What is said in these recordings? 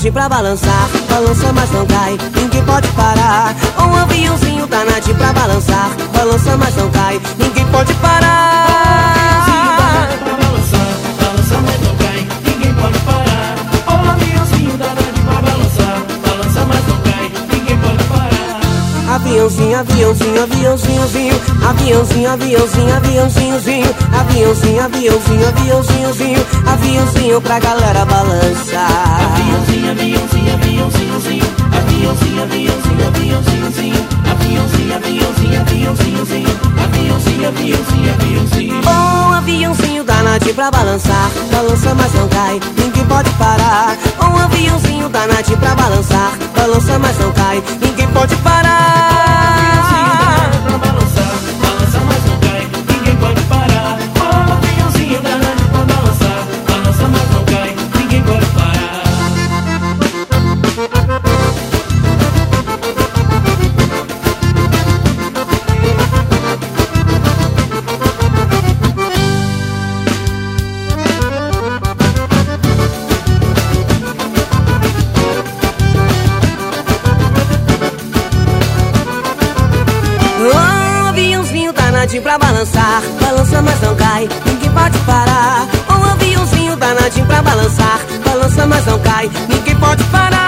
natinho pra balançar, balança mas não cai, ninguém pode parar. Um aviãozinho tá natinho pra balançar, balança mas não cai, ninguém pode parar. Aviãozinho, aviãozinho, aviãozinhozinho, aviãozinho, aviãozinho, aviãozinhozinho, aviãozinho, aviãozinho, aviãozinhozinho, aviãozinho pra galera balançar. Aviãozinho, aviãozinho, aviãozinhozinho, aviãozinho, aviãozinho, aviãozinhozinho, aviãozinho, aviãozinho, aviãozinhozinho, aviãozinho, aviãozinho, aviãozinho. Um aviãozinho da natinho pra balançar, balança mas não cai, ninguém pode parar. Um aviãozinho da natinho pra balançar, balança mas não cai, ninguém pode parar. Danadinho pra balançar, balança mas não cai, ninguém pode parar. Um aviãozinho danadinho pra balançar, balança mas não cai, ninguém pode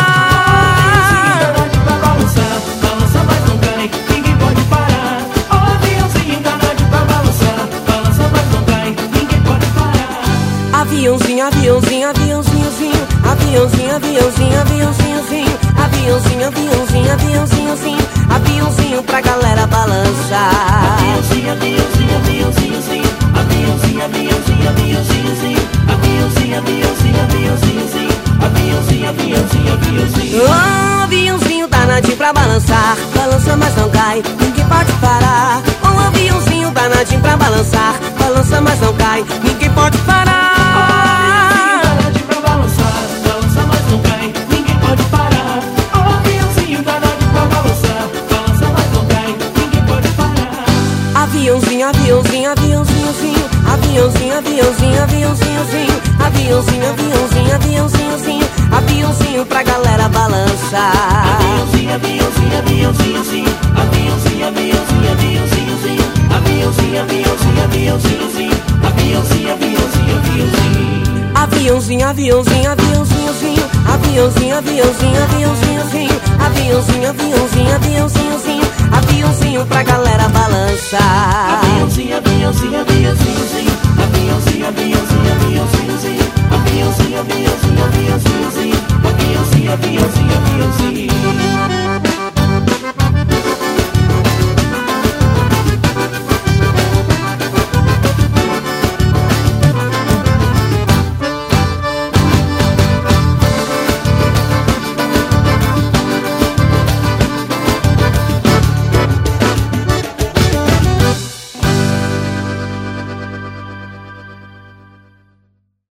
parar. Danadinho pra balançar, balança mas não cai, ninguém pode parar. Um aviãozinho danadinho pra balançar, balança mas não cai, ninguém pode parar. Aviãozinho, aviãozinho, aviãozinhozinho, aviãozinho, aviãozinho, aviãozinhozinho, aviãozinho, aviãozinho, aviãozinhozinho, aviãozinho pra galera balançar. Aviãozinho, aviãozinho, aviãozinhozinho, aviãozinho, aviãozinho, aviãozinhozinho, aviãozinho, aviãozinho, aviãozinhozinho, aviãozinho, aviãozinho, aviãozinho. Um aviãozinho danadinho pra balançar, balança mas não cai, ninguém pode parar. Um aviãozinho danadinho pra balançar, balança mas não cai, ninguém pode parar. Danadinho pra balançar, balança mas não cai, ninguém pode parar. Um aviãozinho danadinho pra balançar, balança mas não cai, ninguém pode parar. Aviãozinho, aviãozinho, aviãozinhozinho, aviãozinho, aviãozinho, aviãozinhozinho, aviãozinho, aviãozinho, aviãozinhozinho, aviãozinho pra galera balançar. Aviãozinho, aviãozinho, aviãozinhozinho, aviãozinho, aviãozinho, aviãozinhozinho, aviãozinho, aviãozinho, aviãozinhozinho, aviãozinho, aviãozinho, aviãozinho. Aviãozinho, aviãozinho, aviãozinhozinho, aviãozinho, aviãozinho, aviãozinhozinho, aviãozinho, aviãozinho, aviãozinhozinho, aviãozinho pra galera balançar.